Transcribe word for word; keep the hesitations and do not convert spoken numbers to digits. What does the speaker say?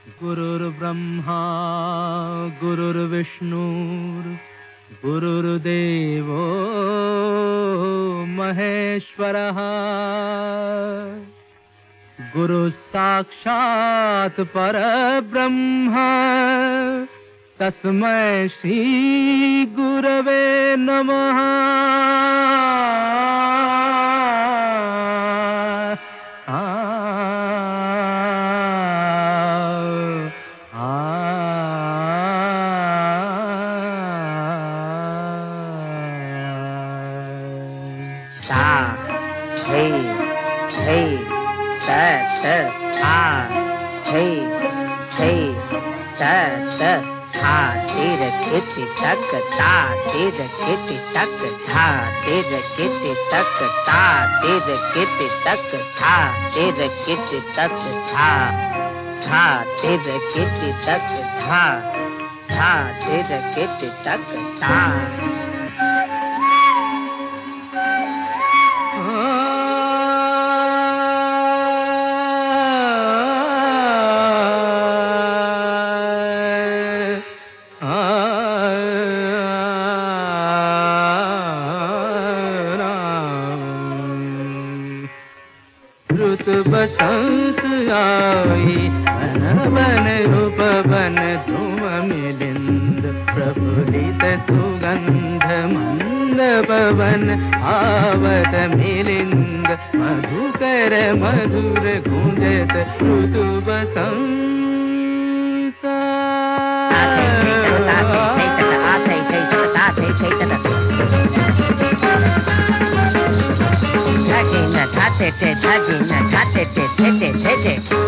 गुरुर्ब्रह्मा गुरुर्विष्णु गुरुर्देवो महेश्वरः गुरु साक्षात् परब्रह्म तस्मै श्री गुरवे नमः। Kitty tuck ta, did a kitty tuck ta, did a kitty tuck ta, did a kitty tuck ta, did a kitty tuck ta, ta, did a kitty tuck ta, ta, did a kitty tuck ta. बसंत आई वन वन उपवन धूम मिलिंद प्रफुल्लित सुगंध मंद पवन आवत मिलिंद मधुकर मधुर गुंजत ऋतु बसंत। Touch it, touch it, touch it, touch it, touch it, touch it.